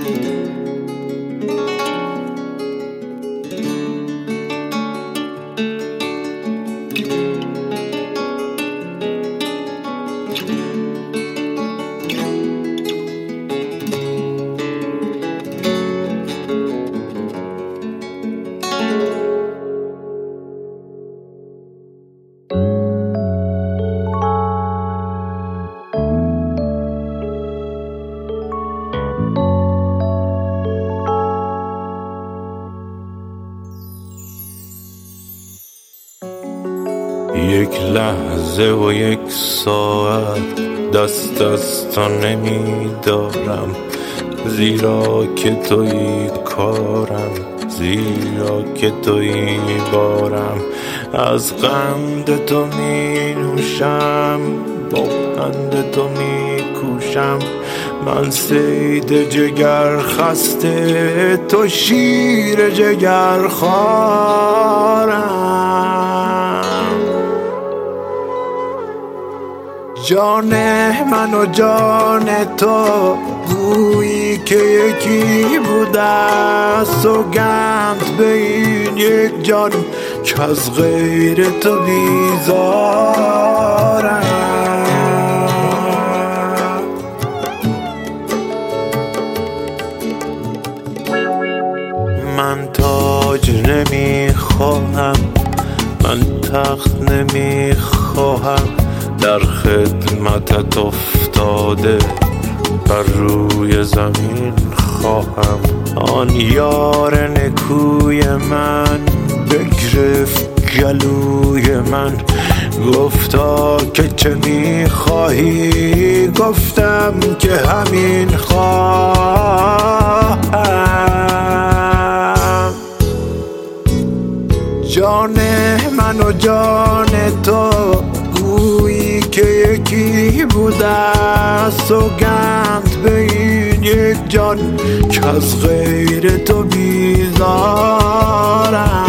یک لحظه و یک ساعت دست از تو نمی دارم، زیرا که تویی کارم، زیرا که تویی بارم. از قند تو می نوشم، با پند تو می کوشم. من صید جگر خسته، تو شیر جگر خوارم. جان من و جان تو گویی که یکی بوده، سوگند به این یک جان که از غیر تو بیزارم. من تاج نمیخواهم، من تخت نمیخواهم، در خدمتت افتاده بر روی زمین خواهم. آن یار نکوی من بگرفت گلوی من، گفتا که چه میخواهی؟ گفتم که همین خواهم. جان من و جان تو گویی که یکی بوده، سوگند به این یک جان که از غیر تو بیزارم.